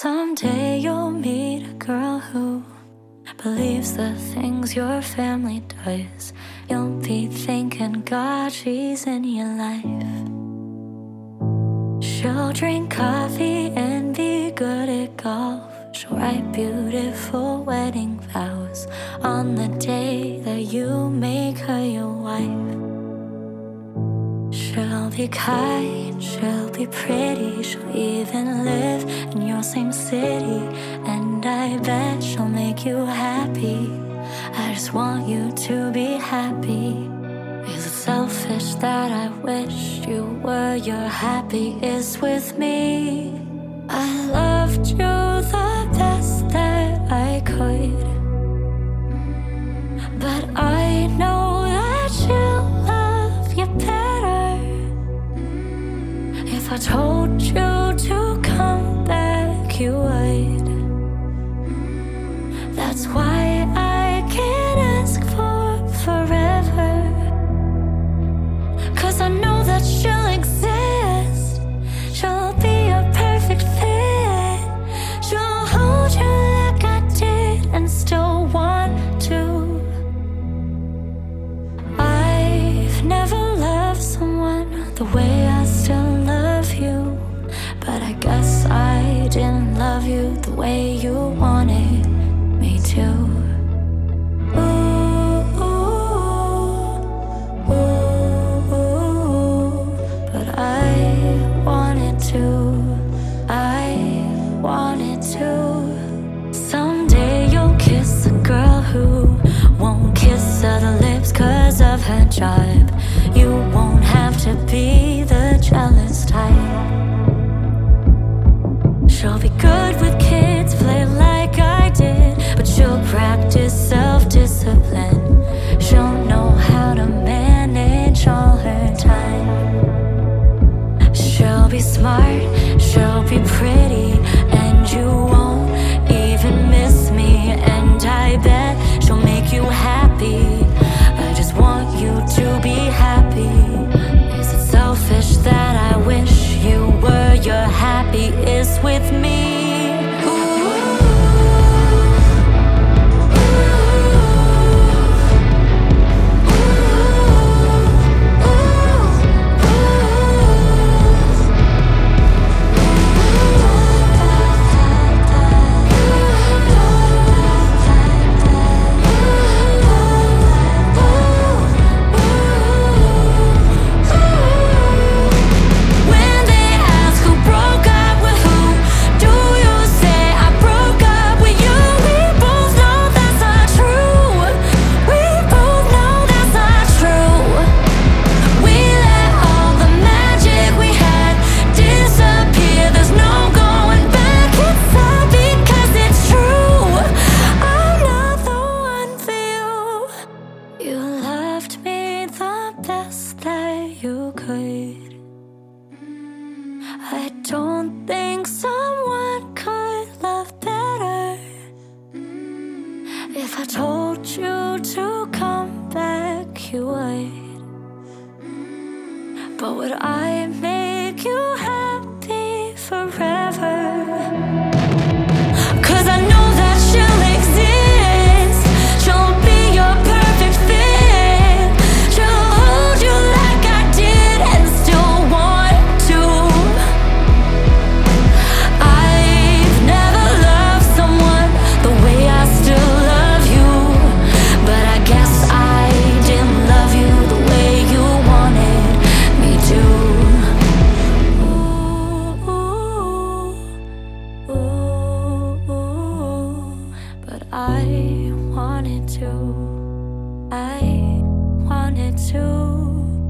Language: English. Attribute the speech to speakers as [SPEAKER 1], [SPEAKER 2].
[SPEAKER 1] Someday you'll meet a girl who believes the things your family does. You'll be thinking, God, she's in your life. She'll drink coffee and be good at golf. She'll write beautiful wedding vows on the day that you make her your wife. She'll be kind, she'll be pretty, she'll even live in your same city. And I bet she'll make you happy. I just want you to be happy. Is it selfish that I wish you were your happiest with me? I loved you the best that I could, but I know that she'll love you better. If I told you to come back, you would. That's why I can't ask for forever, 'cause I know that she'll exist. She'll be a perfect fit. She'll hold you like I did and still want to. I've never loved someone the way I still love you, but I guess I didn't love you the way you wanted me to. But I wanted to. Someday you'll kiss a girl who won't kiss other lips 'cause of her job. You won't have to be the jealous type. She'll be good with kids, play like I did, but she'll practice self-discipline. She'll know how to manage all her time. She'll be smart, she'll be pretty, and you won't even miss me. And I bet she'll make you happy. I just want you to be happy. Is it selfish that I wish you were your happiest with me? I don't think someone could love better. If I told you to come back, you would. But would I make you happy forever? 'Cause I know that she'll exist. She'll be your perfect fit. She'll hold you like I did and still want to. I've never loved someone the way I still love you, but I guess I didn't love you the way you wanted me to. But I wanted to.